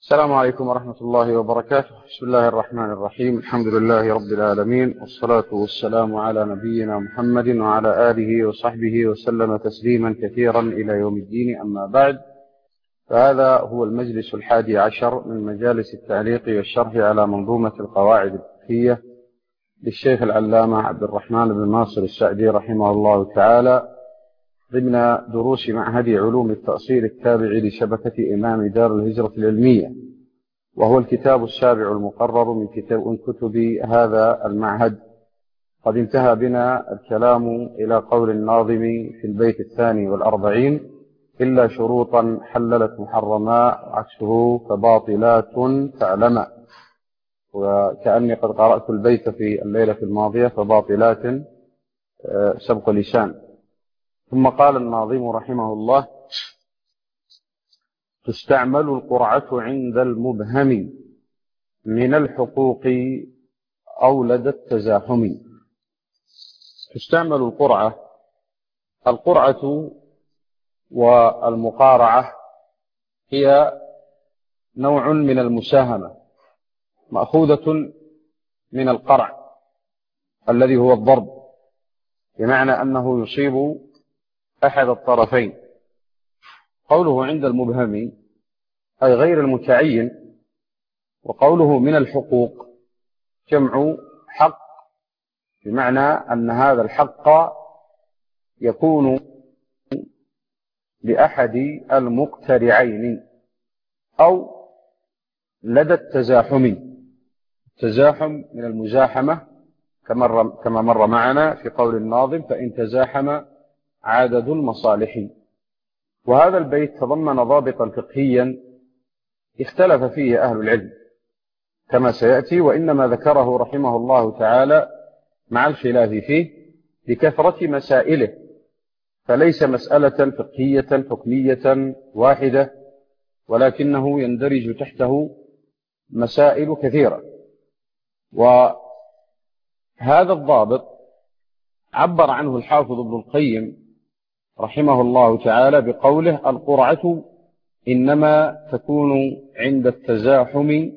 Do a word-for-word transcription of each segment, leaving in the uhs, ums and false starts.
السلام عليكم ورحمة الله وبركاته. بسم الله الرحمن الرحيم. الحمد لله رب العالمين، والصلاة والسلام على نبينا محمد وعلى آله وصحبه وسلم تسليما كثيرا إلى يوم الدين. أما بعد، فهذا هو المجلس الحادي عشر من مجالس التعليق والشرح على منظومة القواعد الفقهية للشيخ العلامة عبد الرحمن بن ناصر السعدي رحمه الله تعالى، ضمن دروس معهد علوم التأصيل التابع لشبكة إمام دار الهجرة العلمية، وهو الكتاب السابع المقرر من كتاب كتب هذا المعهد. قد انتهى بنا الكلام إلى قول الناظم في البيت الثاني والأربعين: إلا شروطا حللت محرما عكسه فباطلات تعلم. وكأني قد قرأت البيت في الليلة الماضية: فباطلات سبق لسان. ثم قال الناظم رحمه الله: تستعمل القرعة عند المبهم من الحقوق أو لدى التزاحم. تستعمل القرعة. القرعة والمقارعة هي نوع من المساهمة، مأخوذة من القرع الذي هو الضرب، بمعنى أنه يصيب أحد الطرفين. قوله عند المبهم أي غير المتعين، وقوله من الحقوق جمع حق، بمعنى أن هذا الحق يكون لأحد المقترعين أو لدى التزاحم. التزاحم من المزاحمة كما مر معنا في قول الناظم: فإن تزاحم عدد المصالح. وهذا البيت تضمن ضابطا فقهيا اختلف فيه أهل العلم كما سيأتي، وإنما ذكره رحمه الله تعالى مع الخلاف فيه لكثرة مسائله، فليس مسألة فقهية حكمية واحدة، ولكنه يندرج تحته مسائل كثيرة. وهذا الضابط عبر عنه الحافظ ابن القيم رحمه الله تعالى بقوله: القرعة إنما تكون عند التزاحم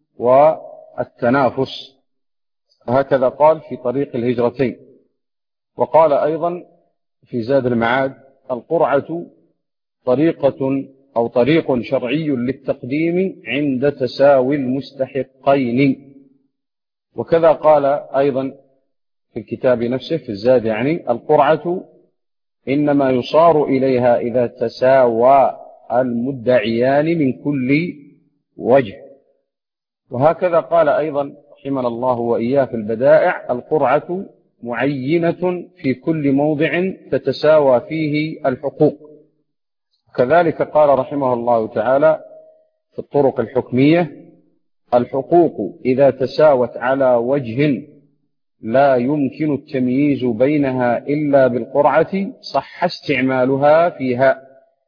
والتنافس. هكذا قال في طريق الهجرتين. وقال أيضا في زاد المعاد: القرعة طريقة أو طريق شرعي للتقديم عند تساوي المستحقين. وكذا قال أيضا في الكتاب نفسه في الزاد، يعني القرعة إنما يصار إليها إذا تساوى المدعيان من كل وجه. وهكذا قال أيضا رحمنا الله وإياه في البدائع: القرعة معينة في كل موضع تتساوى فيه الحقوق. كذلك قال رحمه الله تعالى في الطرق الحكمية: الحقوق إذا تساوت على وجه لا يمكن التمييز بينها إلا بالقرعة صح استعمالها فيها.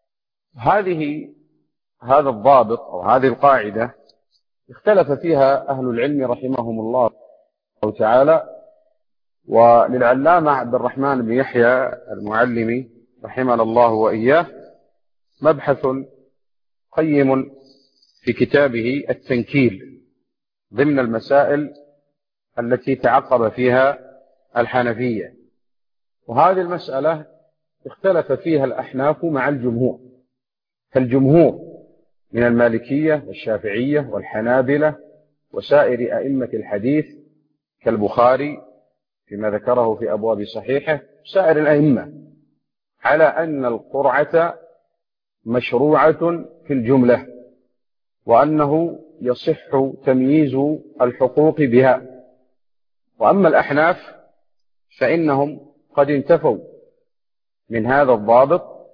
هذه هذا الضابط أو هذه القاعدة اختلف فيها أهل العلم رحمهم الله تعالى. وللعلامة عبد الرحمن بن يحيى المعلمي رحمنا الله وإياه مبحث قيم في كتابه التنكيل ضمن المسائل التي تعقب فيها الحنفية. وهذه المسألة اختلف فيها الأحناف مع الجمهور، فالجمهور من المالكية والشافعية والحنابلة وسائر أئمة الحديث كالبخاري فيما ذكره في أبواب صحيحه، سائر الأئمة، على أن القرعة مشروعة في الجملة، وأنه يصح تمييز الحقوق بها. وأما الأحناف فإنهم قد انتفوا من هذا الضابط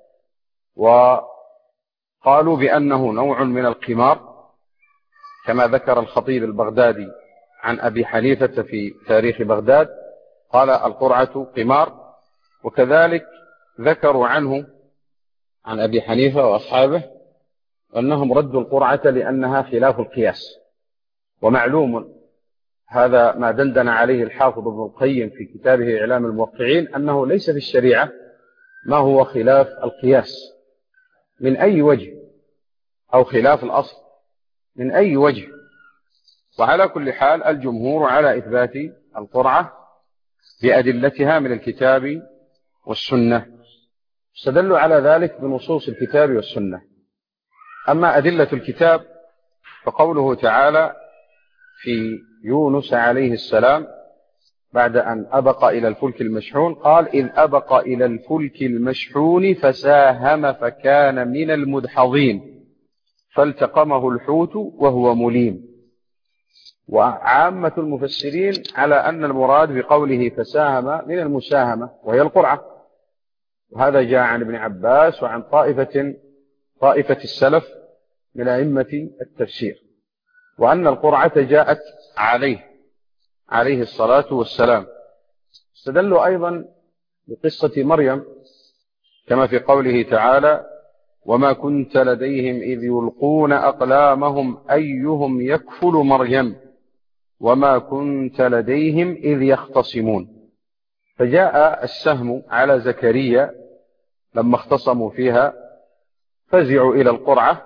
وقالوا بأنه نوع من القمار، كما ذكر الخطيب البغدادي عن أبي حنيفة في تاريخ بغداد، قال: القرعة قمار. وكذلك ذكروا عنه عن أبي حنيفة وأصحابه أنهم ردوا القرعة لأنها خلاف القياس. ومعلوم هذا ما دندن عليه الحافظ ابن القيم في كتابه إعلام الموقعين، أنه ليس في الشريعة ما هو خلاف القياس من أي وجه، أو خلاف الأصل، من أي وجه. وعلى كل حال الجمهور على إثبات القرعة بأدلتها من الكتاب والسنة، استدلوا على ذلك بنصوص الكتاب والسنة. أما أدلة الكتاب فقوله تعالى في يونس عليه السلام بعد أن أبق إلى الفلك المشحون قال: إذ أبق إلى الفلك المشحون فساهم فكان من المدحضين فالتقمه الحوت وهو مليم. وعامة المفسرين على أن المراد بقوله فساهم من المساهمة وهي القرعة، وهذا جاء عن ابن عباس وعن طائفة طائفة السلف من أئمة التفسير، وأن القرعة جاءت عليه عليه الصلاة والسلام. استدلوا أيضا بقصة مريم كما في قوله تعالى: وما كنت لديهم إذ يلقون أقلامهم أيهم يكفل مريم وما كنت لديهم إذ يختصمون. فجاء السهم على زكريا لما اختصموا فيها، فزعوا إلى القرعة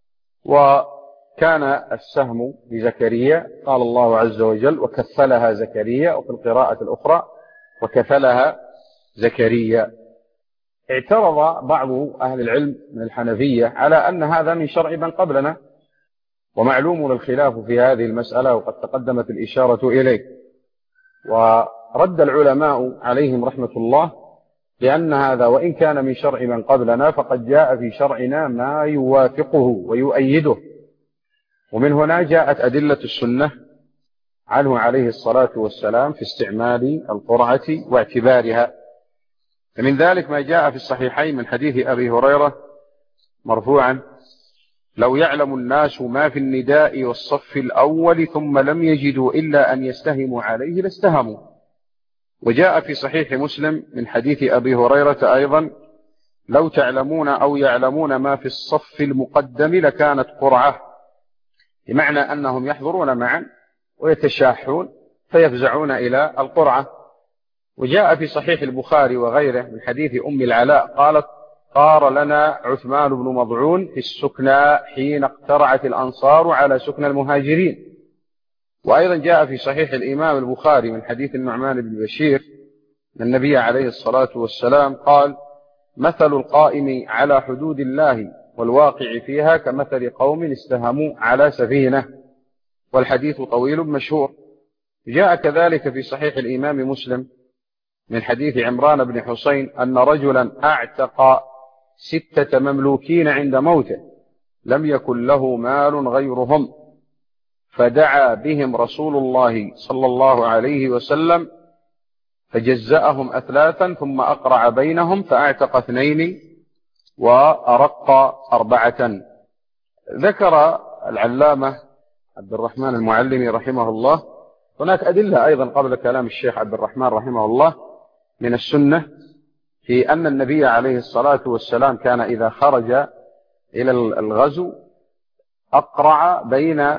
وكان السهم لزكريا، قال الله عز وجل: وكفلها زكريا، وفي القراءة الأخرى وكفلها زكريا. اعترض بعض أهل العلم من الحنفية على أن هذا من شرع من قبلنا، ومعلوم الخلاف في هذه المسألة وقد تقدمت الإشارة إليه. ورد العلماء عليهم رحمة الله لأن هذا وإن كان من شرع من قبلنا فقد جاء في شرعنا ما يوافقه ويؤيده، ومن هنا جاءت أدلة السنة عنه عليه الصلاة والسلام في استعمال القرعة واعتبارها. فمن ذلك ما جاء في الصحيحين من حديث أبي هريرة مرفوعا: لو يعلم الناس ما في النداء والصف الأول ثم لم يجدوا إلا أن يستهموا عليه لاستهموا. وجاء في صحيح مسلم من حديث أبي هريرة أيضا: لو تعلمون أو يعلمون ما في الصف المقدم لكانت قرعة، بمعنى أنهم يحضرون معا ويتشاحون فيفزعون إلى القرعة. وجاء في صحيح البخاري وغيره من حديث أم العلاء قالت: قار لنا عثمان بن مضعون في السكنى حين اقترعت الأنصار على سكنى المهاجرين. وأيضا جاء في صحيح الإمام البخاري من حديث النعمان بن بشير أن النبي عليه الصلاة والسلام قال: مثل القائم على حدود الله والواقع فيها كمثل قوم استهموا على سفينة. والحديث طويل مشهور. جاء كذلك في صحيح الإمام مسلم من حديث عمران بن حسين أن رجلا أعتق ستة مملوكين عند موته لم يكن له مال غيرهم، فدعا بهم رسول الله صلى الله عليه وسلم فجزأهم أثلاثا ثم أقرع بينهم فأعتق اثنين وأرق أربعة. ذكر العلامة عبد الرحمن المعلمي رحمه الله هناك أدلة أيضا قبل كلام الشيخ عبد الرحمن رحمه الله من السنة في أن النبي عليه الصلاة والسلام كان إذا خرج إلى الغزو أقرع بين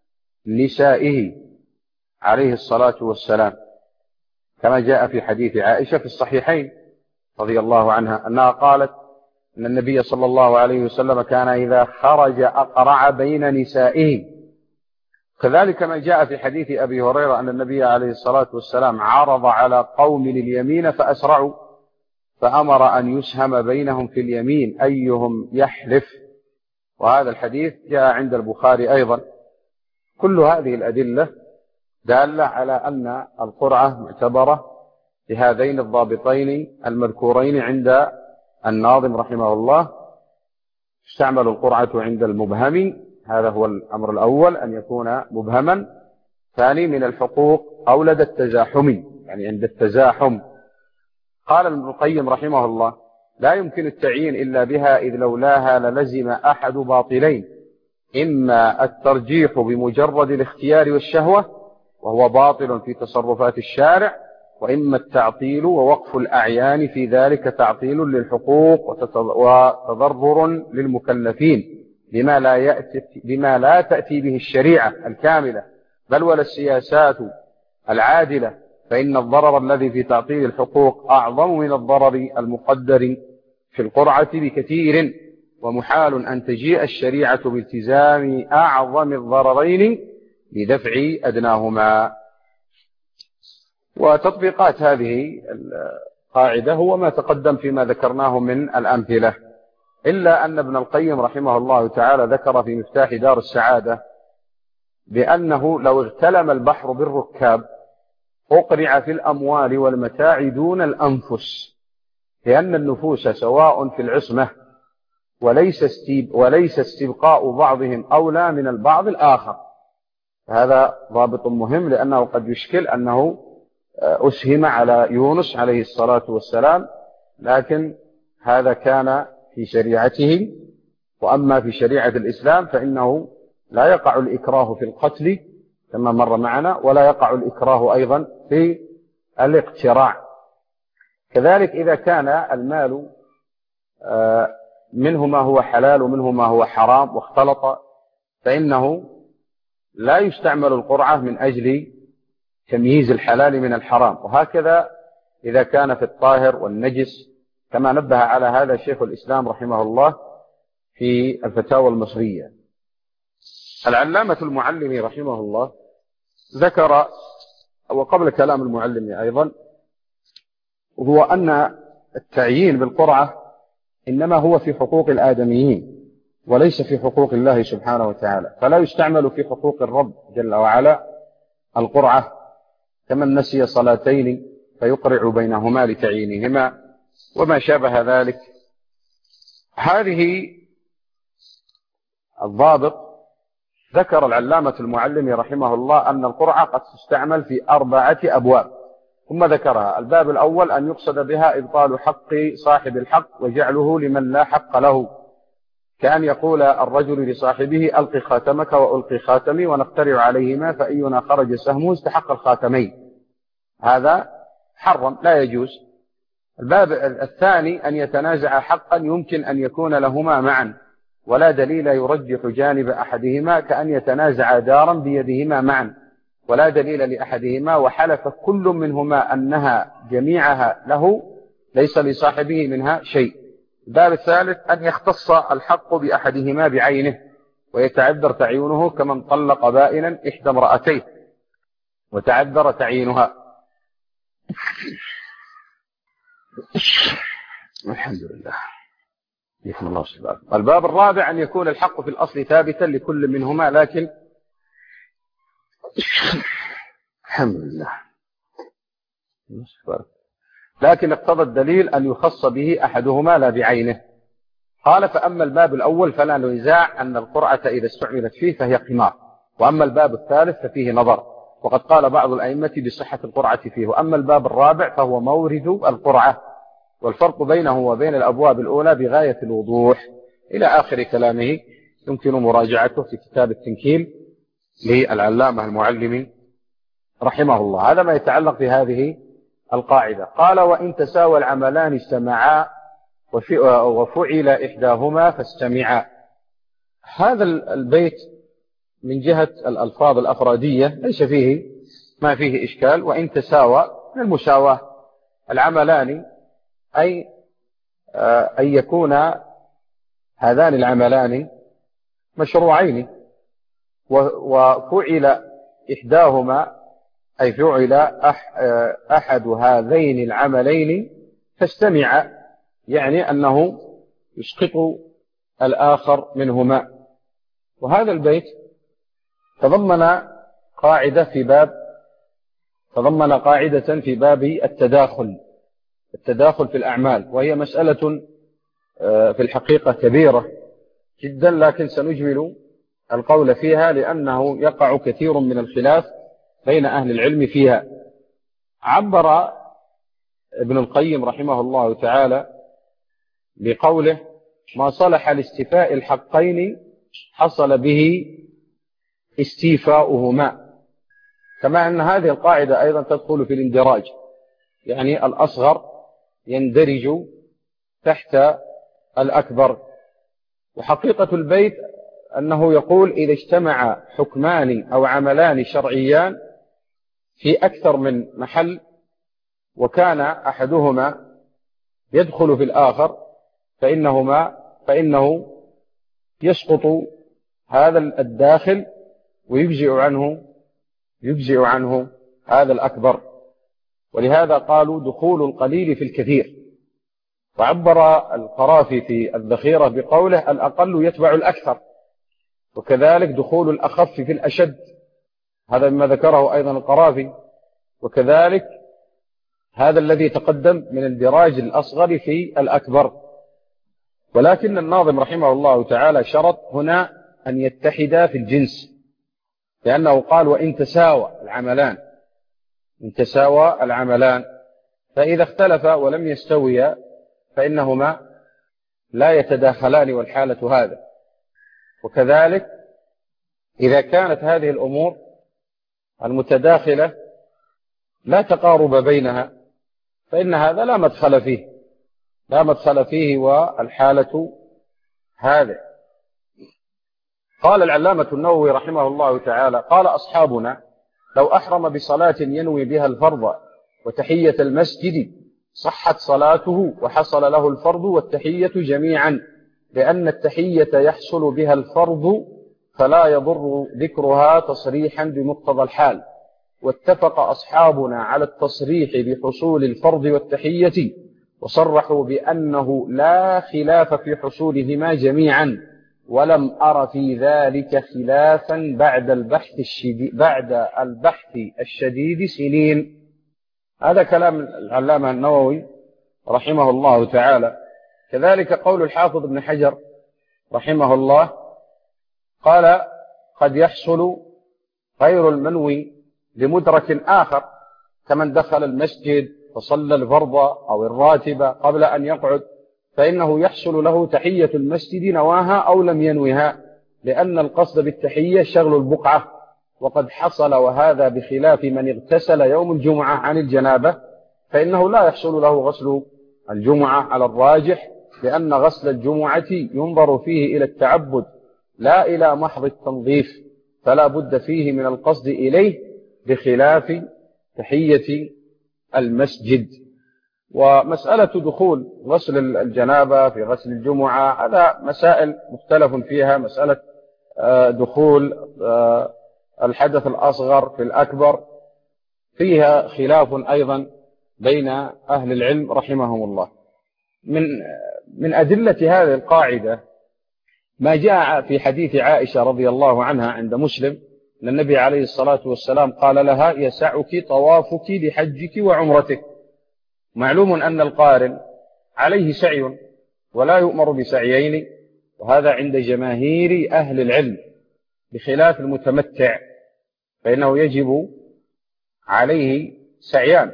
نسائه عليه الصلاة والسلام، كما جاء في حديث عائشة في الصحيحين رضي الله عنها أنها قالت أن النبي صلى الله عليه وسلم كان إذا خرج أقرع بين نسائه. كذلك ما جاء في حديث أبي هريرة أن النبي عليه الصلاة والسلام عرض على قوم اليمين فأسرعوا فأمر أن يسهم بينهم في اليمين أيهم يحلف. وهذا الحديث جاء عند البخاري أيضا. كل هذه الأدلة دالة على أن القرعة معتبرة بهذين الضابطين المذكورين عند الناظم رحمه الله. استعمل القرعة عند المبهم، هذا هو الأمر الأول أن يكون مبهما. ثاني من الحقوق أولد التزاحم، يعني عند التزاحم. قال ابن القيم رحمه الله: لا يمكن التعيين إلا بها إذ لولاها للزم أحد باطلين، إما الترجيح بمجرد الاختيار والشهوة وهو باطل في تصرفات الشارع، وإما التعطيل ووقف الأعيان في ذلك تعطيل للحقوق وتضرر للمكلفين بما لا, يأتي بما لا تأتي به الشريعة الكاملة بل ولا السياسات العادلة، فإن الضرر الذي في تعطيل الحقوق أعظم من الضرر المقدر في القرعة بكثير، ومحال أن تجيء الشريعة بالتزام أعظم الضررين لدفع أدناهما. وتطبيقات هذه القاعدة هو ما تقدم فيما ذكرناه من الأمثلة، إلا أن ابن القيم رحمه الله تعالى ذكر في مفتاح دار السعادة بأنه لو اغتلم البحر بالركاب أقرع في الأموال والمتاع دون الأنفس، لأن النفوس سواء في العصمة وليس استيب وليس استبقاء بعضهم أولى من البعض الآخر. هذا ضابط مهم، لأنه قد يشكل أنه أسهم على يونس عليه الصلاة والسلام، لكن هذا كان في شريعته، وأما في شريعة الإسلام فإنه لا يقع الإكراه في القتل كما مر معنا، ولا يقع الإكراه أيضا في الاقتراع. كذلك إذا كان المال منه ما هو حلال ومنه ما هو حرام واختلط، فإنه لا يستعمل القرعة من أجل تمييز الحلال من الحرام. وهكذا إذا كان في الطاهر والنجس، كما نبه على هذا شيخ الإسلام رحمه الله في الفتاوى المصرية. العلامة المعلمي رحمه الله ذكر، وقبل كلام المعلمي أيضا، هو أن التعيين بالقرعة إنما هو في حقوق الآدميين وليس في حقوق الله سبحانه وتعالى، فلا يستعمل في حقوق الرب جل وعلا القرعة كمن نسي صلاتين فيقرع بينهما لتعيينهما وما شابه ذلك. هذه الضابط ذكر العلامة المعلمي رحمه الله أن القرعة قد تستعمل في أربعة أبواب، ثم ذكرها. الباب الأول أن يقصد بها إبطال حق صاحب الحق وجعله لمن لا حق له، كأن يقول الرجل لصاحبه ألقي خاتمك وألقي خاتمي ونقترع عليهما فأينا خرج سهمه استحق الخاتمين. هذا حرم لا يجوز. الباب الثاني أن يتنازع حقا يمكن أن يكون لهما معا ولا دليل يرجح جانب أحدهما، كأن يتنازع دارا بيدهما معا ولا دليل لأحدهما وحلف كل منهما أنها جميعها له ليس لصاحبه منها شيء. الباب الثالث أن يختص الحق بأحدهما بعينه ويتعذر تعيينه، كمن طلق بائنا إحدى امرأتيه وتعذر تعيينها. الحمد لله. الله سبحانه. الباب الرابع أن يكون الحق في الأصل ثابتا لكل منهما، لكن الحمد لله لكن اقتضى الدليل أن يخص به أحدهما لا بعينه. قال: فأما الباب الأول فلا نزاع أن القرعة إذا استعملت فيه فهي قمار، وأما الباب الثالث ففيه نظر، وقد قال بعض الأئمة بصحة القرعة فيه. وأما الباب الرابع فهو مورد القرعة، والفرق بينه وبين الأبواب الأولى بغاية الوضوح، إلى آخر كلامه، يمكن مراجعته في كتاب التنكيل للعلامة المعلمي رحمه الله. هذا ما يتعلق بهذه القاعدة. قال: وإن تساوى العملان اجتمعا وفعل إحداهما فاستمعا. هذا البيت من جهة الألفاظ الأفرادية ليس فيه ما فيه إشكال. وإن تساوى من المساواة، العملان أي أن يكون هذان العملان مشروعين، وفعل إحداهما أي فعل أحد هذين العملين فاستمع، يعني أنه يسقط الآخر منهما. وهذا البيت تضمن قاعدة في باب تضمن قاعدة في باب التداخل التداخل في الأعمال، وهي مسألة في الحقيقة كبيرة جدا، لكن سنجمل القول فيها لأنه يقع كثير من الخلاف بين أهل العلم فيها. عبر ابن القيم رحمه الله تعالى بقوله: ما صلح لاستيفاء الحقين حصل به استيفاؤهما. كما أن هذه القاعدة أيضا تدخل في الاندراج، يعني الأصغر يندرج تحت الأكبر. وحقيقة البيت أنه يقول: إذا اجتمع حكمان أو عملان شرعيان في أكثر من محل وكان أحدهما يدخل في الآخر فإنهما فإنه يسقط هذا الداخل ويجزئ عنه يجزئ عنه هذا الأكبر. ولهذا قالوا دخول القليل في الكثير. وعبر القرافي في الذخيرة بقوله الأقل يتبع الأكثر، وكذلك دخول الأخف في الأشد، هذا مما ذكره أيضا القرافي. وكذلك هذا الذي تقدم من اندراج الأصغر في الأكبر. ولكن الناظم رحمه الله تعالى شرط هنا أن يتحدا في الجنس، لأنه قال وإن تساوى العملان، إن تساوى العملان، فإذا اختلف ولم يستويا فإنهما لا يتداخلان والحالة هذا. وكذلك إذا كانت هذه الأمور المتداخلة لا تقارب بينها فإن هذا لا مدخل فيه لا مدخل فيه والحالة هذا. قال العلامة النووي رحمه الله تعالى قال أصحابنا لو أحرم بصلاة ينوي بها الفرض وتحية المسجد صحت صلاته وحصل له الفرض والتحية جميعا، لأن التحية يحصل بها الفرض فلا يضر ذكرها تصريحا بمقتضى الحال. واتفق أصحابنا على التصريح بحصول الفرض والتحية، وصرحوا بأنه لا خلاف في حصولهما جميعا، ولم أر في ذلك خلافا بعد البحث الشديد, بعد البحث الشديد سنين. هذا كلام العلامة النووي رحمه الله تعالى. كذلك قول الحافظ ابن حجر رحمه الله قال قد يحصل غير المنوي لمدرك آخر، كمن دخل المسجد فصلى الفرض أو الراتبة قبل أن يقعد، فإنه يحصل له تحية المسجد نواها أو لم ينوها، لأن القصد بالتحية شغل البقعة، وقد حصل وهذا بخلاف من اغتسل يوم الجمعة عن الجنابة، فإنه لا يحصل له غسل الجمعة على الراجح، لأن غسل الجمعة ينظر فيه إلى التعبد لا إلى محض التنظيف، فلا بد فيه من القصد إليه بخلاف تحية المسجد. ومسألة دخول غسل الجنابة في غسل الجمعة هذا مسائل مختلف فيها. مسألة دخول الحدث الأصغر في الأكبر فيها خلاف أيضا بين أهل العلم رحمهم الله. من من أدلة هذه القاعدة ما جاء في حديث عائشة رضي الله عنها عند مسلم أن النبي عليه الصلاة والسلام قال لها يسعك طوافك لحجك وعمرتك. معلوم أن القارن عليه سعي ولا يؤمر بسعيين، وهذا عند جماهير أهل العلم، بخلاف المتمتع فإنه يجب عليه سعيان،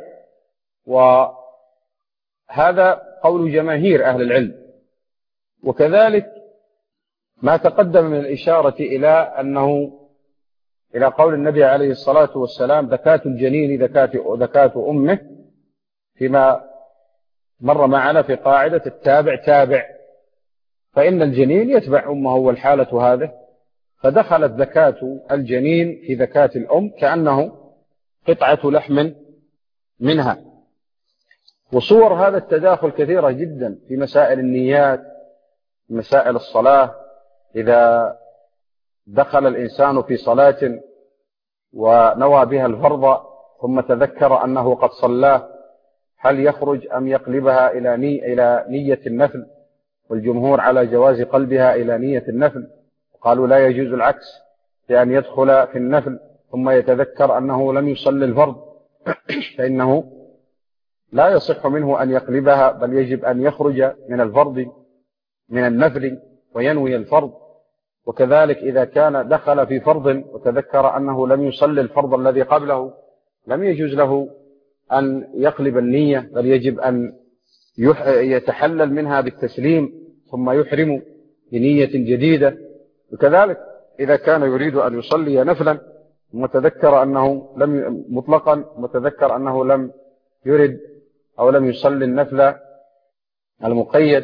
وهذا قول جماهير أهل العلم. وكذلك ما تقدم من الإشارة إلى أنه إلى قول النبي عليه الصلاة والسلام ذكاة الجنين ذكاة أمه، فيما مر معنا في قاعدة التابع تابع، فإن الجنين يتبع أمه والحالة هذا، فدخلت ذكاة الجنين في ذكاة الأم كأنه قطعة لحم منها. وصور هذا التداخل كثيرة جدا في مسائل النيات، مسائل الصلاة. إذا دخل الإنسان في صلاة ونوى بها الفرض ثم تذكر أنه قد صلاه، هل يخرج أم يقلبها إلى نية, إلى نية النفل؟ والجمهور على جواز قلبها إلى نية النفل، قالوا لا يجوز العكس، لأن يدخل في النفل ثم يتذكر أنه لم يصلي الفرض فإنه لا يصح منه أن يقلبها، بل يجب أن يخرج من الفرض من النفل وينوي الفرض. وكذلك إذا كان دخل في فرض وتذكر أنه لم يصلي الفرض الذي قبله، لم يجوز له أن يقلب النية، بل يجب أن يتحلل منها بالتسليم ثم يحرم بنية جديدة. وكذلك إذا كان يريد أن يصلي نفلا متذكر أنه لم مطلقا متذكر أنه لم يرد أو لم يصلي النفل المقيد.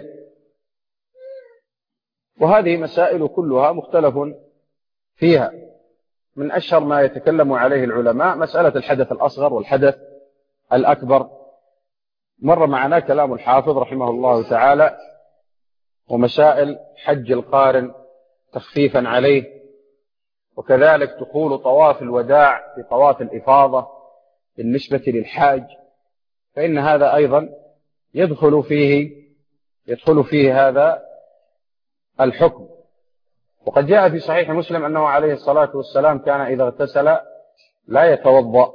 وهذه مسائل كلها مختلف فيها. من أشهر ما يتكلم عليه العلماء مسألة الحدث الأصغر والحدث الأكبر، مر معنا كلام الحافظ رحمه الله تعالى، ومسائل حج القارن تخفيفا عليه، وكذلك دخول طواف الوداع في طواف الإفاضة بالنسبة للحاج، فإن هذا أيضا يدخل فيه يدخل فيه هذا الحكم. وقد جاء في صحيح مسلم أنه عليه الصلاة والسلام كان إذا اغتسل لا يتوضأ،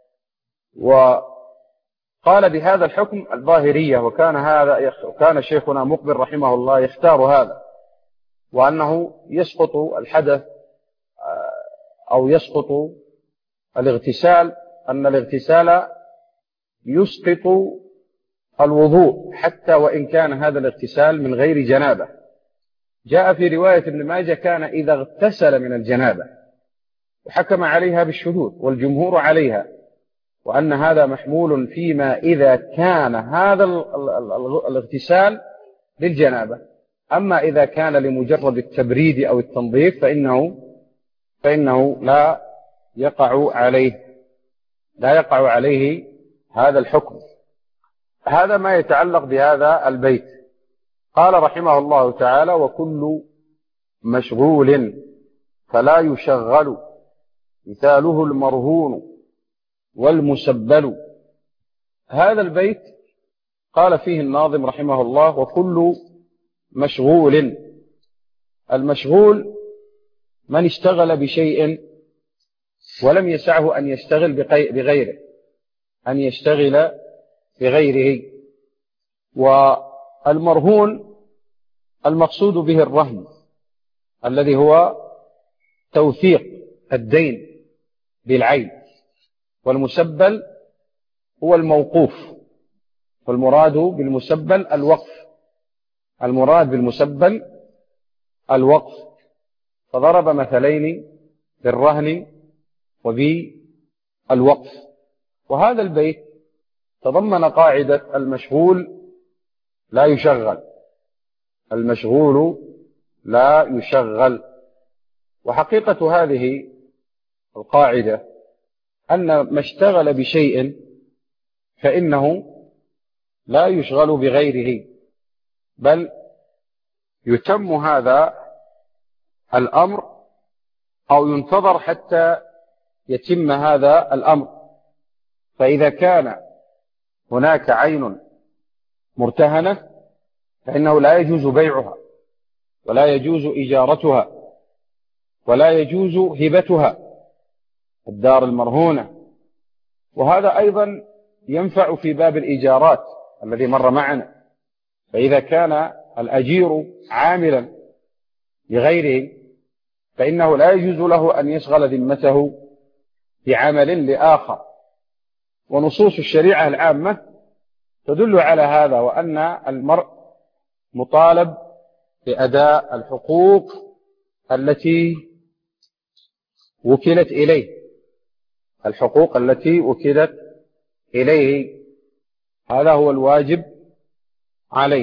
وقال بهذا الحكم الظاهرية، وكان هذا وكان شيخنا مقبل رحمه الله يختار هذا، وأنه يسقط الحدث أو يسقط الاغتسال، أن الاغتسال يسقط الوضوء حتى وإن كان هذا الاغتسال من غير جنابة. جاء في رواية ابن ماجه كان إذا اغتسل من الجنابة، وحكم عليها بالشذوذ والجمهور عليها، وأن هذا محمول فيما إذا كان هذا الاغتسال للجنابة. أما إذا كان لمجرد التبريد أو التنظيف فإنه فإنه لا يقع عليه لا يقع عليه هذا الحكم. هذا ما يتعلق بهذا البيت. قال رحمه الله تعالى: وكل مشغول فلا يشغل، مثاله المرهون والمسبل. هذا البيت قال فيه الناظم رحمه الله: وكل مشغول. المشغول من اشتغل بشيء ولم يسعه أن يشتغل بغيره أن يشتغل بغيره. والمرهون المقصود به الرهن الذي هو توثيق الدين بالعين، والمسبل هو الموقوف، والمراد بالمسبل الوقف المراد بالمسبل الوقف فضرب مثلين بالرهن وبالوقف. وهذا البيت تضمن قاعدة المشغول لا يشغل المشغول لا يشغل. وحقيقة هذه القاعدة أن ما اشتغل بشيء فإنه لا يشغل بغيره، بل يتم هذا الأمر أو ينتظر حتى يتم هذا الأمر. فإذا كان هناك عين مرتهنة فإنه لا يجوز بيعها، ولا يجوز إجارتها، ولا يجوز هبتها، الدار المرهونة. وهذا أيضا ينفع في باب الإيجارات الذي مر معنا. فإذا كان الأجير عاملا لغيره فإنه لا يجوز له أن يشغل ذمته بعمل لآخر. ونصوص الشريعة العامة تدل على هذا، وأن المرء مطالب بأداء الحقوق التي وكلت إليه الحقوق التي وكلت إليه هذا هو الواجب عليه.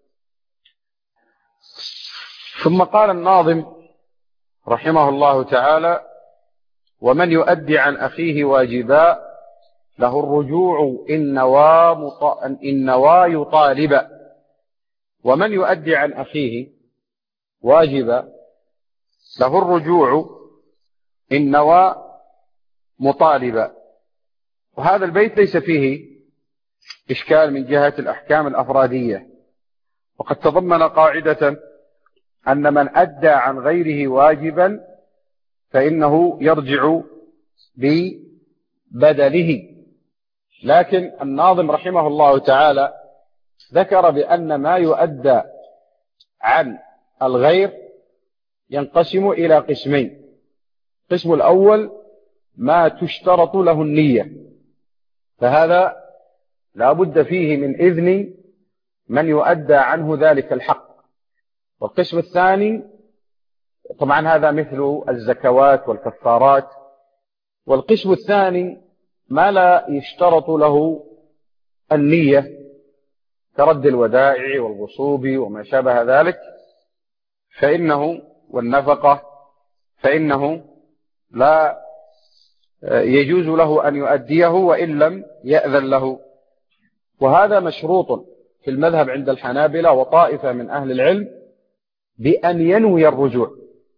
ثم قال الناظم رحمه الله تعالى: ومن يؤدي عن أخيه واجبا له الرجوع إن نوى إن نوى يطالبا. ومن يؤدي عن أخيه واجبا له الرجوع إن نوى مطالبا. وهذا البيت ليس فيه إشكال من جهة الأحكام الأفرادية، وقد تضمن قاعدة أن من أدى عن غيره واجبا فإنه يرجع ببدله. لكن الناظم رحمه الله تعالى ذكر بأن ما يؤدى عن الغير ينقسم إلى قسمين. القسم الأول ما تشترط له النية، فهذا لا بد فيه من إذن من يؤدى عنه ذلك الحق. والقسم الثاني طبعا هذا مثل الزكوات والكفارات. والقسم الثاني ما لا يشترط له النية كرد الودائع والغصوب وما شابه ذلك، فإنه والنفقة فإنه لا يجوز له أن يؤديه وإن لم يأذن له. وهذا مشروط في المذهب عند الحنابلة وطائفة من أهل العلم بأن ينوي الرجوع،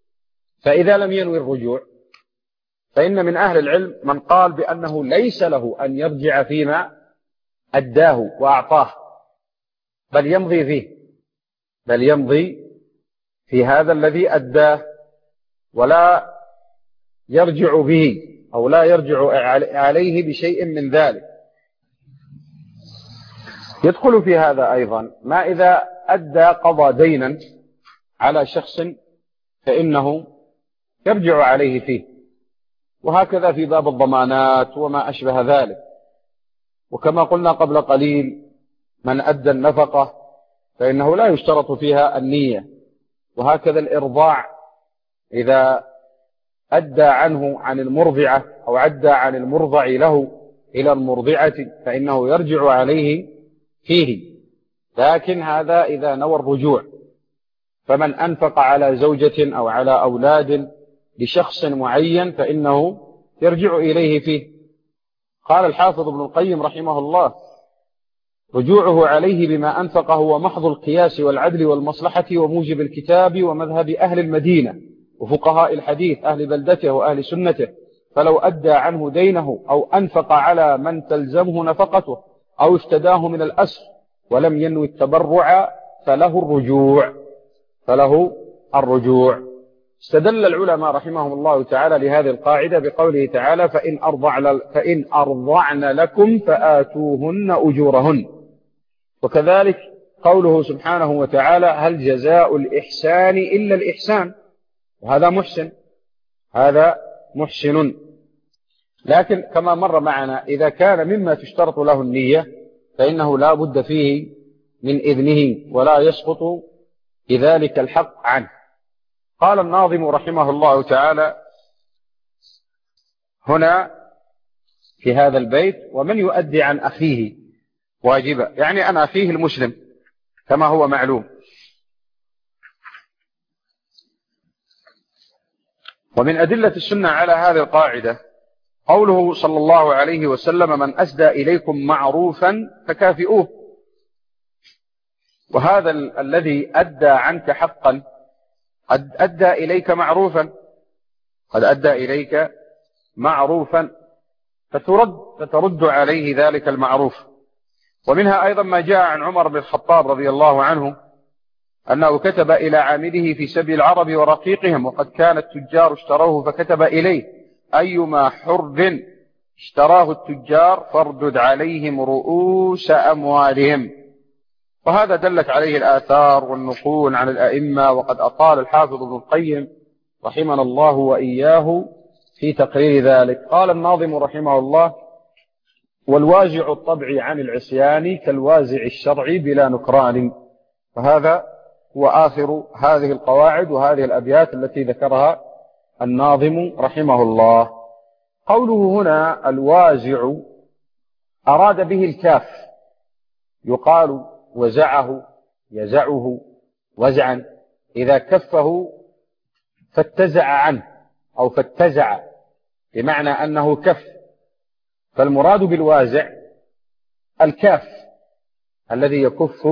فإذا لم ينوي الرجوع فإن من أهل العلم من قال بأنه ليس له أن يرجع فيما أداه وأعطاه، بل يمضي فيه بل يمضي في هذا الذي أداه، ولا يرجع به أو لا يرجع عليه بشيء من ذلك. يدخل في هذا أيضا ما إذا أدى قضى دينا على شخص فإنه يرجع عليه فيه، وهكذا في باب الضمانات وما أشبه ذلك. وكما قلنا قبل قليل من أدى النفقة فإنه لا يشترط فيها النية، وهكذا الإرضاع إذا أدى عنه عن المرضعة أو أدى عن المرضع له إلى المرضعة فإنه يرجع عليه فيه، لكن هذا إذا نوى الرجوع. فمن أنفق على زوجة أو على أولاد لشخص معين فإنه يرجع إليه فيه. قال الحافظ ابن القيم رحمه الله: رجوعه عليه بما أنفق هو محض القياس والعدل والمصلحة وموجب الكتاب ومذهب أهل المدينة وفقهاء الحديث أهل بلدته وأهل سنته، فلو أدى عنه دينه أو أنفق على من تلزمه نفقته أو افتداه من الأسر ولم ينوي التبرع فله الرجوع فله الرجوع استدل العلماء رحمهم الله تعالى لهذه القاعدة بقوله تعالى: فإن أرضعن, فإن أرضعن لكم فآتوهن أجورهن. وكذلك قوله سبحانه وتعالى: هل جزاء الإحسان إلا الإحسان، وهذا محسن هذا محسن. لكن كما مر معنا إذا كان مما تشترط له النية فإنه لا بد فيه من إذنه ولا يسقط بذلك الحق عنه. قال الناظم رحمه الله تعالى هنا في هذا البيت: ومن يؤدي عن أخيه واجبا، يعني عن أخيه المسلم كما هو معلوم. ومن أدلة السنة على هذه القاعدة قوله صلى الله عليه وسلم: من أسدى إليكم معروفا فكافئوه. وهذا ال الذي أدى عنك حقا قد أدى إليك معروفا قد أدى إليك معروفا فترد فترد عليه ذلك المعروف. ومنها أيضا ما جاء عن عمر بن الخطاب رضي الله عنه أنه كتب إلى عامله في سبي العرب ورقيقهم، وقد كان التجار اشتروه فكتب إليه: أيما حر اشتراه التجار فاردد عليهم رؤوس أموالهم. وهذا دلت عليه الآثار والنقول عن الأئمة. وقد أطال الحافظ ابن القيم رحمنا الله وإياه في تقرير ذلك. قال الناظم رحمه الله: والوازع الطبعي عن العصيان كالوازع الشرعي بلا نكران. وهذا هو آخر هذه القواعد وهذه الأبيات التي ذكرها الناظم رحمه الله. قوله هنا الوازع أراد به الكاف، يقال وزعه يزعه وزعا، إذا كفه فاتزع عنه أو فاتزع بمعنى أنه كف. فالمراد بالوازع الكاف الذي يكف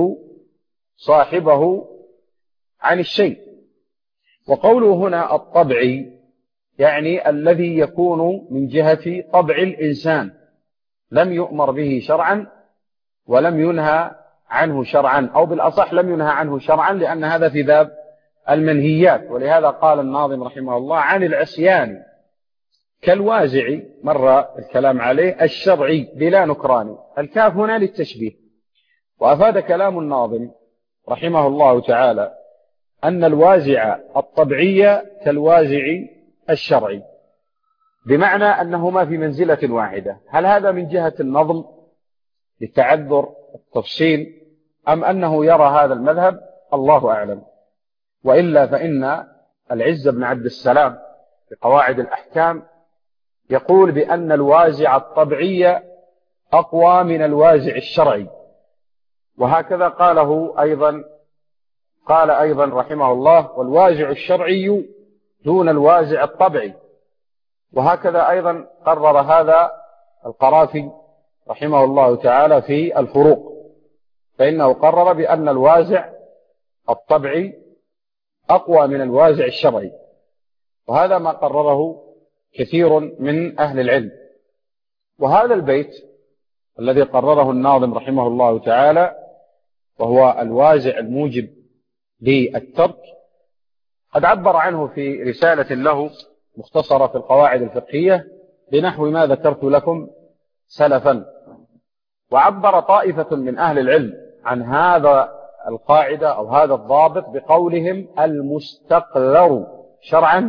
صاحبه عن الشيء. وقوله هنا الطبعي يعني الذي يكون من جهة طبع الإنسان، لم يؤمر به شرعا ولم ينهى عنه شرعا، أو بالأصح لم ينهى عنه شرعا، لأن هذا في باب المنهيات. ولهذا قال الناظم رحمه الله عن العصيان كالوازع، مر الكلام عليه، الشرعي بلا نكران. الكاف هنا للتشبيه. وأفاد كلام الناظم رحمه الله تعالى أن الوازع الطبعي كالوازع الشرعي، بمعنى أنهما في منزلة واحدة. هل هذا من جهة النظم للتعذر التفصيل، أم أنه يرى هذا المذهب؟ الله أعلم. وإلا فإن العز بن عبد السلام في قواعد الأحكام يقول بأن الوازع الطبعي أقوى من الوازع الشرعي. وهكذا قاله أيضا قال أيضا رحمه الله: والوازع الشرعي دون الوازع الطبعي. وهكذا أيضا قرر هذا القرافي رحمه الله تعالى في الفروق، فإنه قرر بأن الوازع الطبعي أقوى من الوازع الشرعي. وهذا ما قرره كثير من أهل العلم. وهذا البيت الذي قرره الناظم رحمه الله تعالى وهو الوازع الموجب للترك قد عبر عنه في رسالة له مختصرة في القواعد الفقهية بنحو ما ذكرت لكم سلفا. وعبر طائفة من أهل العلم عن هذا القاعدة أو هذا الضابط بقولهم المستقذر شرعا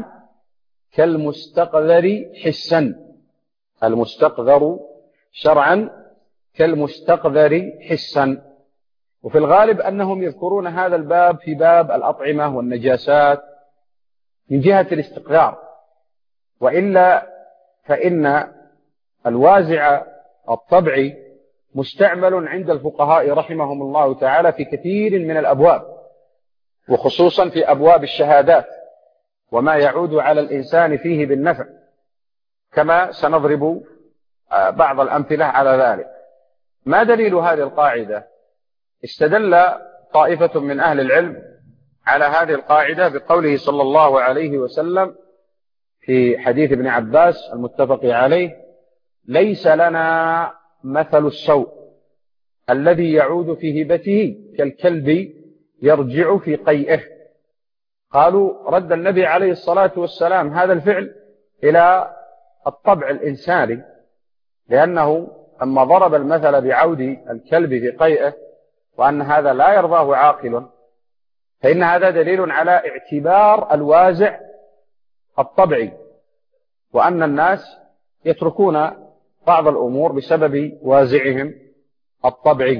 كالمستقذر حسا. المستقذر شرعا كالمستقذر حسا. وفي الغالب أنهم يذكرون هذا الباب في باب الأطعمة والنجاسات من جهة الاستقذار، وإلا فإن الوازع الطبعي مستعمل عند الفقهاء رحمهم الله تعالى في كثير من الأبواب، وخصوصا في أبواب الشهادات وما يعود على الإنسان فيه بالنفع، كما سنضرب بعض الأمثلة على ذلك. ما دليل هذه القاعدة؟ استدل طائفة من أهل العلم على هذه القاعدة بقوله صلى الله عليه وسلم في حديث ابن عباس المتفق عليه: ليس لنا مثل السوء الذي يعود في هبته كالكلب يرجع في قيئه. قالوا رد النبي عليه الصلاة والسلام هذا الفعل إلى الطبع الإنساني، لأنه لما ضرب المثل بعود الكلب في قيئه وأن هذا لا يرضاه عاقل، فإن هذا دليل على اعتبار الوازع الطبعي، وأن الناس يتركون بعض الأمور بسبب وازعهم الطبعي.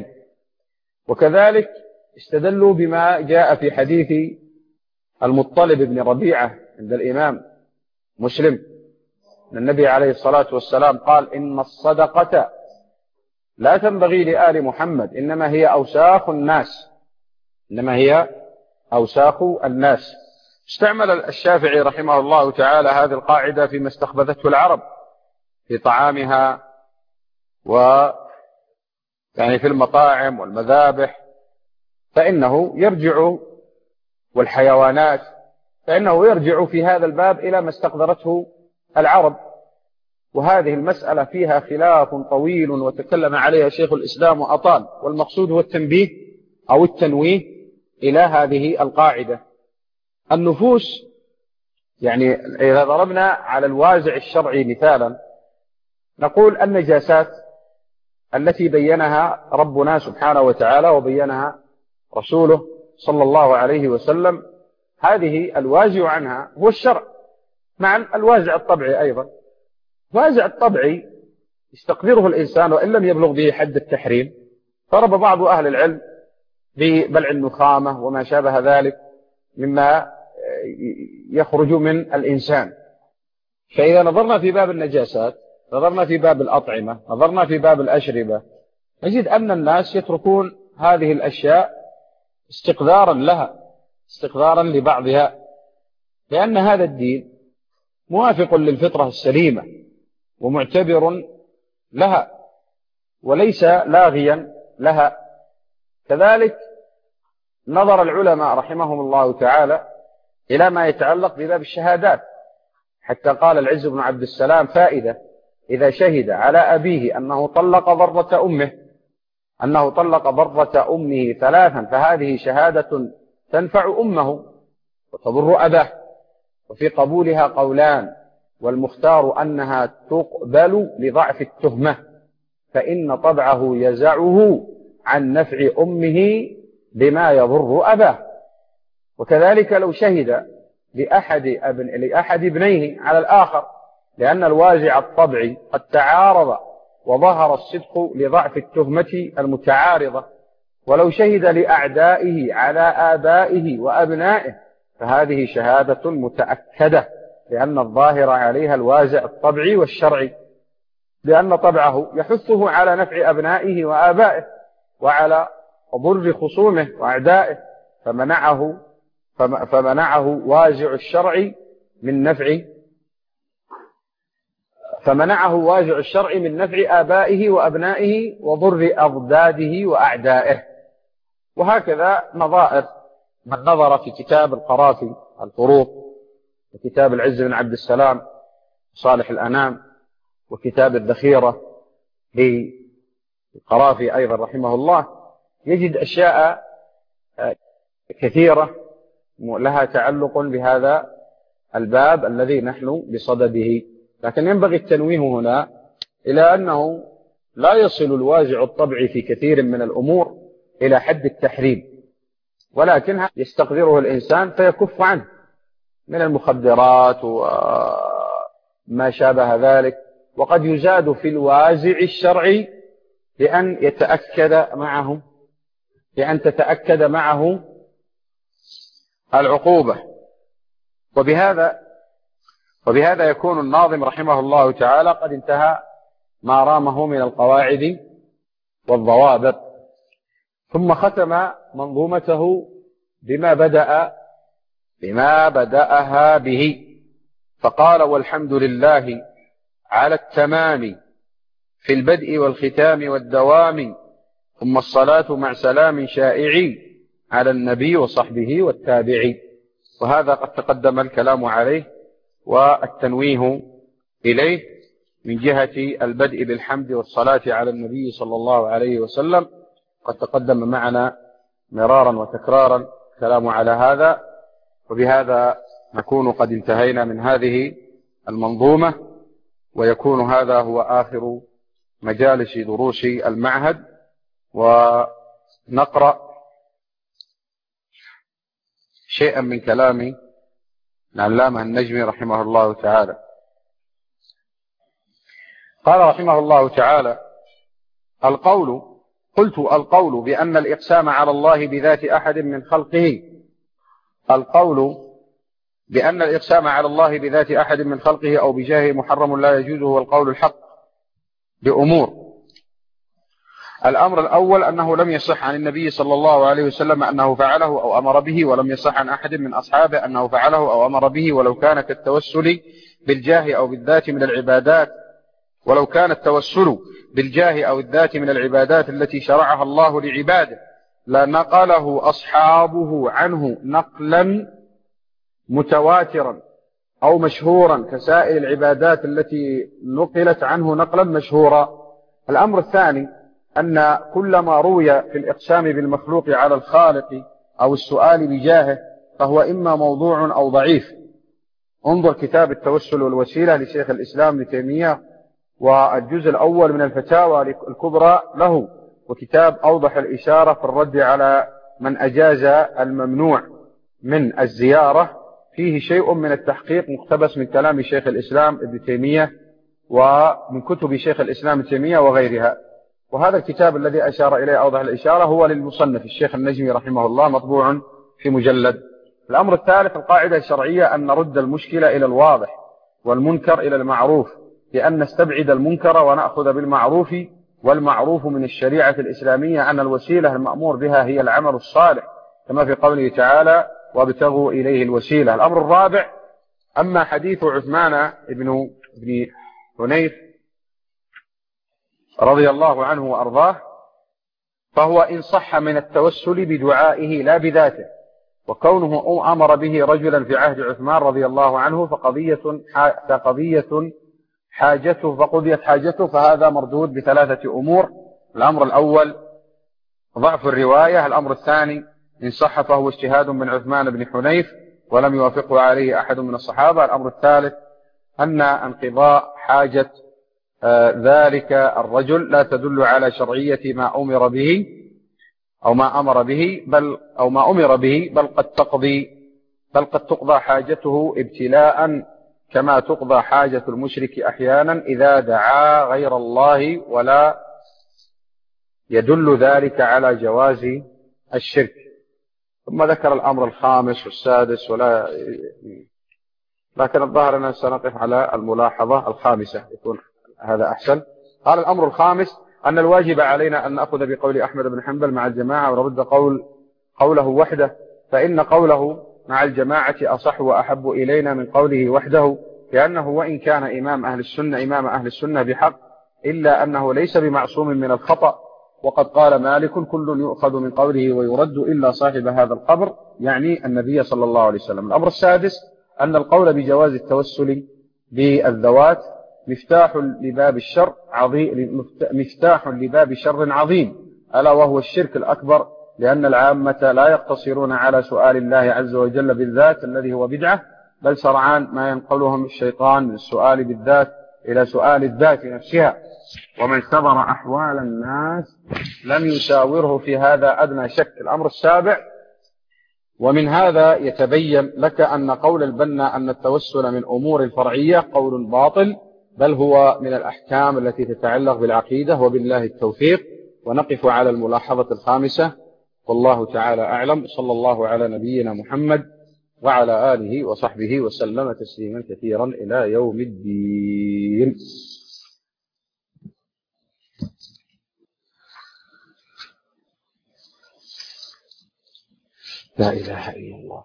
وكذلك استدلوا بما جاء في حديث المطلب بن ربيعة عند الإمام مسلم أن النبي عليه الصلاة والسلام قال: إن الصدقة لا تنبغي لآل محمد، إنما هي أوساخ الناس إنما هي أوساخ الناس. استعمل الشافعي رحمه الله تعالى هذه القاعدة فيما استخبثته العرب في طعامها و يعني في المطاعم والمذابح، فإنه يرجع والحيوانات فإنه يرجع في هذا الباب إلى ما استقدرته العرب. وهذه المسألة فيها خلاف طويل وتكلم عليها شيخ الإسلام وأطال، والمقصود هو التنبيه أو التنويه إلى هذه القاعدة. النفوس، يعني إذا ضربنا على الوازع الشرعي مثالا نقول النجاسات التي بينها ربنا سبحانه وتعالى وبينها رسوله صلى الله عليه وسلم، هذه الوازع عنها هو الشرع مع الوازع الطبعي أيضا. الوازع الطبعي يستقدره الإنسان وإن لم يبلغ به حد التحريم. ضرب بعض أهل العلم ببلع النخامة وما شابه ذلك مما يخرج من الإنسان. فإذا نظرنا في باب النجاسات، نظرنا في باب الأطعمة، نظرنا في باب الأشربة، نجد أن الناس يتركون هذه الأشياء استقذارا لها، استقذارا لبعضها، لأن هذا الدين موافق للفطرة السليمة ومعتبر لها وليس لاغيا لها. كذلك نظر العلماء رحمهم الله تعالى إلى ما يتعلق بباب الشهادات، حتى قال العز بن عبد السلام فائدة: إذا شهد على أبيه أنه طلق ضرة أمه أنه طلق ضرة أمه ثلاثا فهذه شهادة تنفع أمه وتضر أباه. وفي قبولها قولان، والمختار أنها تقبل لضعف التهمة، فإن طبعه يزعه عن نفع أمه بما يضر أباه. وكذلك لو شهد لأحد, أبن لأحد ابنيه على الآخر، لأن الوازع الطبعي قد تعارض وظهر الصدق لضعف التهمة المتعارضة. ولو شهد لأعدائه على آبائه وأبنائه فهذه شهادة متأكدة، لأن الظاهر عليها الوازع الطبعي والشرعي، لأن طبعه يحثه على نفع أبنائه وآبائه وعلى ضر خصومه وأعدائه، فمنعه فمنعه وازع الشرع من نفع فمنعه واجع الشرع من نفع آبائه وأبنائه وضر أضداده وأعدائه. وهكذا نظائر من نظر في كتاب القرافي الفروق وكتاب العز بن عبد السلام صالح الأنام، وكتاب الذخيرة للقرافي أيضا رحمه الله، يجد أشياء كثيرة لها تعلق بهذا الباب الذي نحن بصدده. لكن ينبغي التنويه هنا إلى أنه لا يصل الوازع الطبعي في كثير من الأمور إلى حد التحريم، ولكنها يستقدره الإنسان فيكف عنه من المخدرات وما شابه ذلك. وقد يزاد في الوازع الشرعي لأن يتأكد معه لأن تتأكد معه العقوبة. وبهذا وبهذا يكون الناظم رحمه الله تعالى قد انتهى ما رامه من القواعد والضوابط. ثم ختم منظومته بما بدأ بما بدأها به، فقال: والحمد لله على التمام في البدء والختام والدوام، ثم الصلاة مع سلام شائعي على النبي وصحبه والتابعي. وهذا قد تقدم الكلام عليه والتنويه إليه من جهة البدء بالحمد والصلاة على النبي صلى الله عليه وسلم. قد تقدم معنا مرارا وتكرارا الكلام على هذا، وبهذا نكون قد انتهينا من هذه المنظومة، ويكون هذا هو آخر مجالس دروس المعهد. ونقرأ شيئا من كلام العلامة النجمي رحمه الله تعالى. قال رحمه الله تعالى: القول قلت القول بأن الإقسام على الله بذات أحد من خلقه القول بأن الإقسام على الله بذات أحد من خلقه أو بجاهه محرم لا يجوز، هو القول الحق بأمور. الأمر الأول أنه لم يصح عن النبي صلى الله عليه وسلم أنه فعله أو أمر به، ولم يصح عن أحد من أصحابه أنه فعله أو أمر به، ولو كان كالتوسل بالجاه أو بالذات من العبادات ولو كان التوسل بالجاه أو الذات من العبادات التي شرعها الله لعباده لنقله أصحابه عنه نقلا متواترا أو مشهورا كسائر العبادات التي نقلت عنه نقلا مشهورا. الأمر الثاني أن كل ما روي في الإقسام بالمخلوق على الخالق أو السؤال بجاهه فهو إما موضوع أو ضعيف. انظر كتاب التوسل والوسيلة لشيخ الإسلام ابن تيمية والجزء الأول من الفتاوى الكبرى له، وكتاب أوضح الإشارة في الرد على من أجاز الممنوع من الزيارة، فيه شيء من التحقيق مقتبس من كلام شيخ الإسلام ابن تيمية ومن كتب شيخ الإسلام ابن تيمية وغيرها. وهذا الكتاب الذي أشار إليه أوضح الإشارة هو للمصنف الشيخ النجمي رحمه الله، مطبوع في مجلد. الأمر الثالث القاعدة الشرعية أن نرد المشكلة إلى الواضح والمنكر إلى المعروف، لأن نستبعد المنكر ونأخذ بالمعروف، والمعروف من الشريعة الإسلامية أن الوسيلة المأمور بها هي العمل الصالح، كما في قوله تعالى: وابتغوا إليه الوسيلة. الأمر الرابع: أما حديث عثمان بن بن حنيف رضي الله عنه وأرضاه فهو إن صح من التوسل بدعائه لا بذاته، وكونه أمر به رجلا في عهد عثمان رضي الله عنه فقضية فقضية حاجته فقضيت حاجته، فهذا مردود بثلاثة أمور. الأمر الأول ضعف الرواية. الأمر الثاني إن صح فهو اجتهاد من عثمان بن حنيف ولم يوافقه عليه أحد من الصحابة. الأمر الثالث أن انقضاء حاجة آه ذلك الرجل لا تدل على شرعية ما أمر به أو ما أمر به بل أو ما أمر به بل قد تقضي بل قد تقضى حاجته ابتلاء كما تقضى حاجة المشرك أحيانا إذا دعا غير الله، ولا يدل ذلك على جواز الشرك. ثم ذكر الأمر الخامس والسادس، ولا لكن الظاهر أننا سنقف على الملاحظة الخامسة يكون هذا أحسن. قال: الأمر الخامس أن الواجب علينا أن نأخذ بقول أحمد بن حنبل مع الجماعة ونرد قول قوله وحده، فإن قوله مع الجماعة أصح وأحب إلينا من قوله وحده، لأنه وإن كان إمام أهل السنة إمام أهل السنة بحق إلا أنه ليس بمعصوم من الخطأ. وقد قال مالك: كل يؤخذ من قوله ويرد إلا صاحب هذا القبر، يعني النبي صلى الله عليه وسلم. الأمر السادس أن القول بجواز التوسل بالذوات مفتاح لباب الشر عظيم، مفتاح لباب شر عظيم، ألا وهو الشرك الأكبر، لأن العامة لا يقتصرون على سؤال الله عز وجل بالذات الذي هو بدعة، بل سرعان ما ينقلهم الشيطان من السؤال بالذات إلى سؤال الذات نفسها. ومن سبر أحوال الناس لم يساوره في هذا أدنى شك. الأمر السابع، ومن هذا يتبين لك أن قول البنا أن التوسل من أمور الفرعية قول باطل، بل هو من الأحكام التي تتعلق بالعقيدة، وبالله التوفيق. ونقف على الملاحظة الخامسة، والله تعالى أعلم. صلى الله على نبينا محمد وعلى آله وصحبه وسلم تسليما كثيرا إلى يوم الدين. لا إله إلا الله.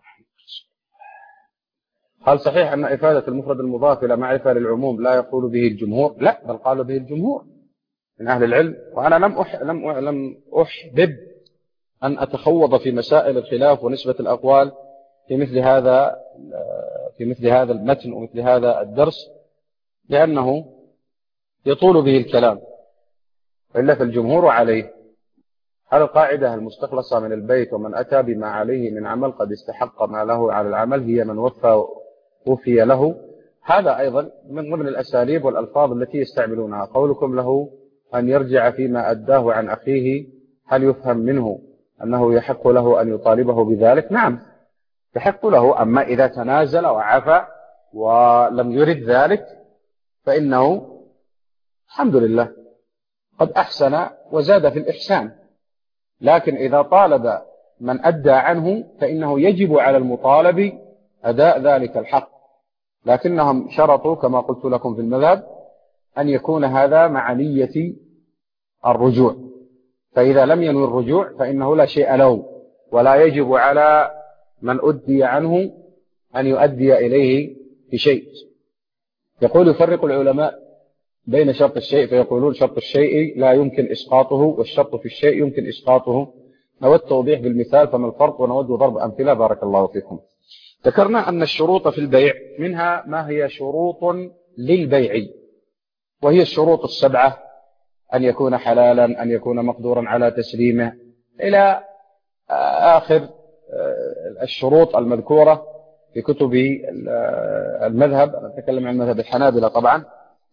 هل صحيح أن إفادة المفرد المضاف إلى معرفة للعموم لا يقول به الجمهور؟ لا، بل قالوا به الجمهور من أهل العلم. وأنا لم أح... لم أح... لم أحبب أن أتخوض في مسائل الخلاف ونسبة الأقوال في مثل هذا في مثل هذا المتن ومثل هذا الدرس، لأنه يطول به الكلام. وإلا فالجمهور عليه هل القاعدة المستخلصة من البيت ومن أتى بما عليه من عمل قد استحق ما له على العمل هي من وفى وفي له. هذا أيضا من ضمن الأساليب والألفاظ التي يستعملونها. قولكم له أن يرجع فيما أداه عن أخيه، هل يفهم منه أنه يحق له أن يطالبه بذلك؟ نعم يحق له. أما إذا تنازل وعفى ولم يرد ذلك فإنه الحمد لله قد أحسن وزاد في الإحسان. لكن إذا طالب من أدى عنه فإنه يجب على المطالب أداء ذلك الحق، لكنهم شرطوا كما قلت لكم في المذهب أن يكون هذا مع نية الرجوع، فإذا لم ينوي الرجوع فإنه لا شيء له، ولا يجب على من أدي عنه أن يؤدي إليه بشيء. يقول يفرق العلماء بين شرط الشيء فيقولون شرط الشيء لا يمكن إسقاطه، والشرط في الشيء يمكن إسقاطه. نود توضيح بالمثال، فما الفرق؟ ونود ضرب أمثلة بارك الله فيكم. ذكرنا أن الشروط في البيع منها ما هي شروط للبيع، وهي الشروط السبعة: أن يكون حلالا، أن يكون مقدورا على تسليمه، إلى آخر الشروط المذكورة في كتب المذهب. أنا أتكلم عن مذهب الحنابلة طبعا.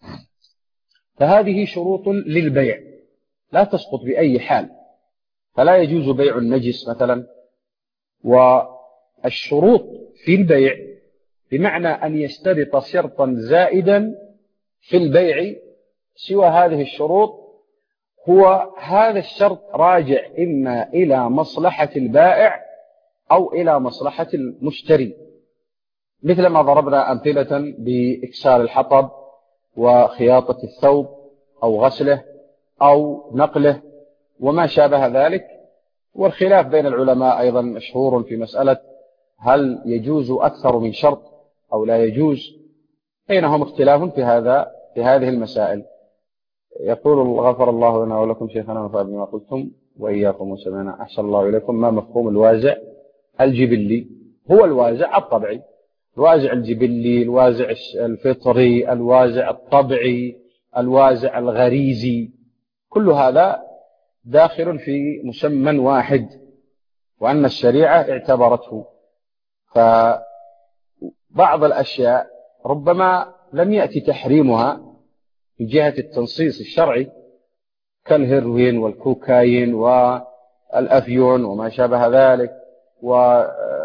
فهذه شروط للبيع لا تسقط بأي حال، فلا يجوز بيع النجس مثلا. والشروط في البيع بمعنى أن يشترط شرطا زائدا في البيع سوى هذه الشروط، هو هذا الشرط راجع إما إلى مصلحة البائع أو إلى مصلحة المشتري، مثل ما ضربنا أمثلة بإكسار الحطب وخياطة الثوب أو غسله أو نقله وما شابه ذلك. والخلاف بين العلماء أيضا مشهور في مسألة هل يجوز أكثر من شرط أو لا يجوز، بينهم اختلاف في هذا في هذه المسائل. يقول غفر الله لنا ولكم شيخنا ونفع بما قلتم وإياكم وسمعنا أحسن الله إليكم. ما مفهوم الوازع الجبلي؟ هو الوازع الطبعي، الوازع الجبلي، الوازع الفطري، الوازع الطبعي، الوازع الغريزي، كل هذا داخل في مسمى واحد، وأن الشريعة اعتبرته. فبعض الأشياء ربما لم يأتي تحريمها من جهة التنصيص الشرعي كالهيروين والكوكايين والأفيون وما شابه ذلك، و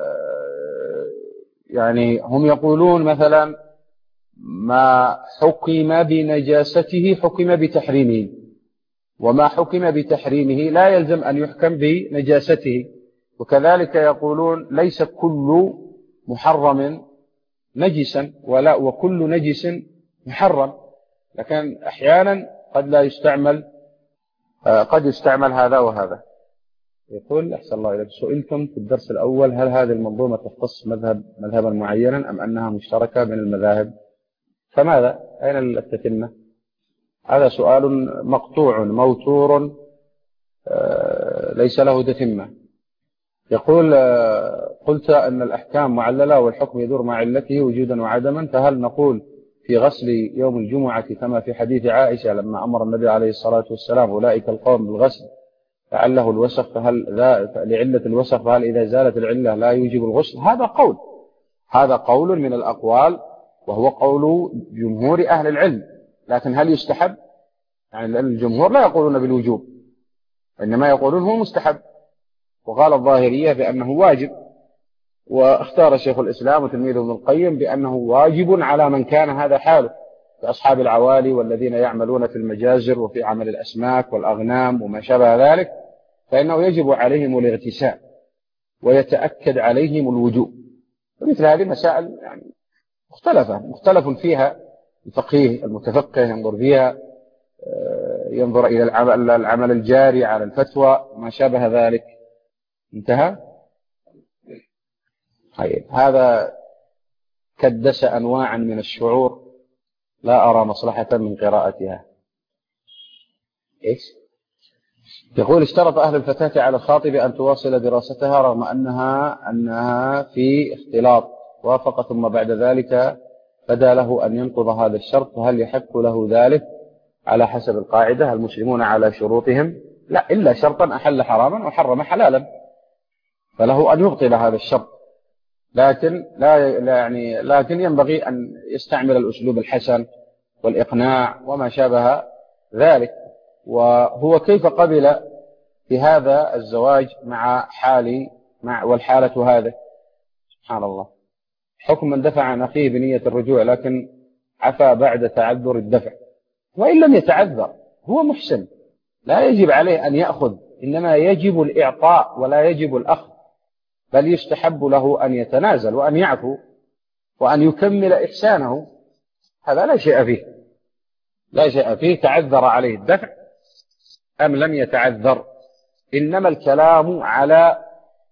يعني هم يقولون مثلا ما حكم بنجاسته حكم بتحريمه، وما حكم بتحريمه لا يلزم أن يحكم بنجاسته. وكذلك يقولون ليس كل محرم نجسا ولا وكل نجس محرم، لكن أحيانا قد لا يستعمل قد يستعمل هذا وهذا. يقول أحسن الله إليك، سئلتم في الدرس الأول هل هذه المنظومة تختص مذهب مذهبا معينا أم أنها مشتركة بين المذاهب؟ فماذا؟ أين التتمة؟ هذا سؤال مقطوع موتور ليس له تتمة. يقول قلت أن الأحكام معللة والحكم يدور مع علته وجودا وعدما، فهل نقول في غسل يوم الجمعة كما في حديث عائشة لما أمر النبي عليه الصلاة والسلام أولئك القوم بالغسل لعله الوسخ، فهل لعلة الوسخ فهل إذا زالت العلة لا يوجب الغسل؟ هذا قول هذا قول من الأقوال، وهو قول جمهور أهل العلم. لكن هل يستحب؟ يعني الجمهور لا يقولون بالوجوب، إنما يقولون هو مستحب، وقال الظاهرية بأنه واجب، واختار شيخ الإسلام وتلميذه ابن القيم بأنه واجب على من كان هذا حاله كأصحاب العوالي والذين يعملون في المجازر وفي عمل الأسماك والأغنام وما شابه ذلك، فإنه يجب عليهم الاغتسال ويتأكد عليهم الوجوب. ومثل هذه مسائل يعني مختلفة مختلف فيها، الفقيه المتفقه ينظر فيها، ينظر إلى العمل, العمل الجاري على الفتوى وما شابه ذلك. انتهى. طيب هذا كدس أنواعا من الشعور لا أرى مصلحة من قراءتها. إيش؟ يقول اشترط أهل الفتاة على الخاطب أن تواصل دراستها رغم أنها أنها في اختلاط، وافق ثم بعد ذلك بدا له أن ينقض هذا الشرط، فهل يحق له ذلك على حسب القاعدة المسلمون على شروطهم؟ لا، إلا شرطا أحل حراما وحرم حلالا، فله أن يبطل هذا الشرط، لكن لا يعني لكن ينبغي أن يستعمل الأسلوب الحسن والإقناع وما شابه ذلك. وهو كيف قبل في هذا الزواج مع حالي مع والحالة هذا؟ سبحان الله. حكم من دفع عن أخيه بنية الرجوع لكن عفى بعد تعذر الدفع، وإن لم يتعذر هو محسن لا يجب عليه أن يأخذ، إنما يجب الإعطاء ولا يجب الأخذ، بل يستحب له أن يتنازل وأن يعفو وأن يكمل إحسانه، هذا لا شيء فيه لا شيء فيه تعذر عليه الدفع أم لم يتعذر، إنما الكلام على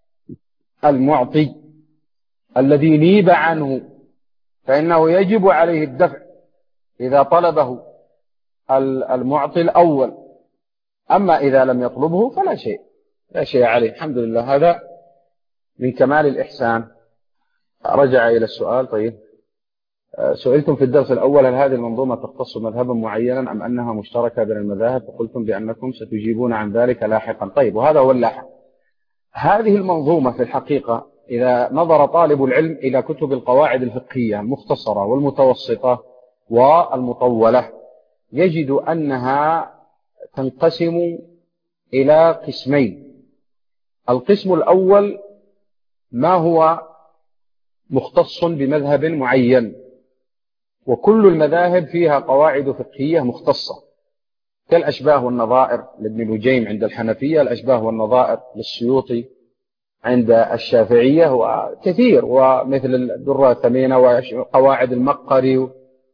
المعطي الذي نيب عنه، فإنه يجب عليه الدفع إذا طلبه المعطي الأول، أما إذا لم يطلبه فلا شيء لا شيء عليه. الحمد لله، هذا من كمال الإحسان. رجع إلى السؤال. طيب سئلتم في الدرس الأول هل هذه المنظومة تختص مذهبا معينا أم أنها مشتركة بين المذاهب، فقلتم بأنكم ستجيبون عن ذلك لاحقا. طيب وهذا هو اللاحق. هذه المنظومة في الحقيقة إذا نظر طالب العلم إلى كتب القواعد الفقهية المختصرة والمتوسطة والمطولة يجد أنها تنقسم إلى قسمين. القسم الأول ما هو مختص بمذهب معين، وكل المذاهب فيها قواعد فقهية مختصة كالأشباه والنظائر لابن نجيم عند الحنفية، الأشباه والنظائر للسيوطي عند الشافعية وكثير، ومثل الدرة الثمينة وقواعد المقري،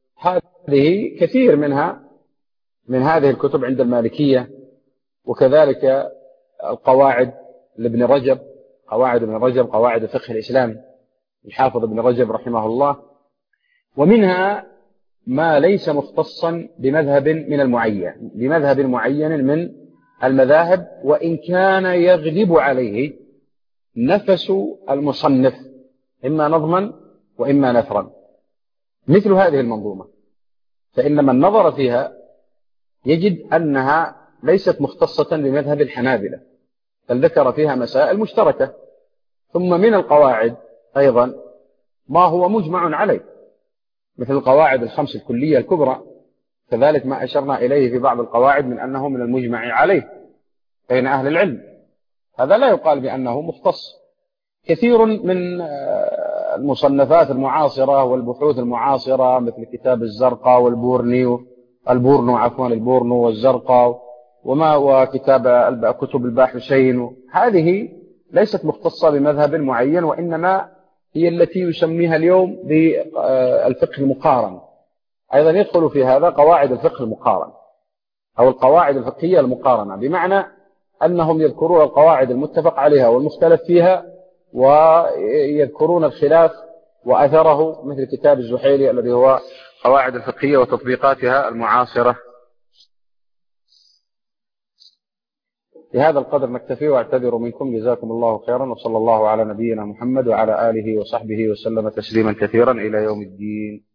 هذه كثير منها من هذه الكتب عند المالكية، وكذلك القواعد لابن رجب، قواعد ابن رجب قواعد الفقه الإسلامي الحافظ ابن رجب رحمه الله. ومنها ما ليس مختصا بمذهب من المعين بمذهب معين من المذاهب، وإن كان يغلب عليه نفس المصنف إما نظما وإما نثرا، مثل هذه المنظومة، فإن من نظر فيها يجد أنها ليست مختصة بمذهب الحنابلة، بل ذكر فيها مسائل مشتركة. ثم من القواعد أيضا ما هو مجمع عليه مثل القواعد الخمس الكلية الكبرى، كذلك ما أشرنا إليه في بعض القواعد من أنه من المجمع عليه بين أهل العلم، هذا لا يقال بأنه مختص. كثير من المصنفات المعاصرة والبحوث المعاصرة مثل كتاب الزرقاء والبورني البورنو عفوا البورنو والزرقاء وما وكتاب كتب الباحثين، هذه ليست مختصة بمذهب معين، وإنما هي التي يسميها اليوم بالفقه المقارن. أيضا يدخل في هذا قواعد الفقه المقارن أو القواعد الفقهية المقارنة، بمعنى أنهم يذكرون القواعد المتفق عليها والمختلف فيها، ويذكرون الخلاف وأثره مثل كتاب الزحيلي الذي هو قواعد الفقهية وتطبيقاتها المعاصرة. بهذا القدر نكتفي واعتذر منكم، جزاكم الله خيرا، وصلى الله على نبينا محمد وعلى آله وصحبه وسلم تسليما كثيرا إلى يوم الدين.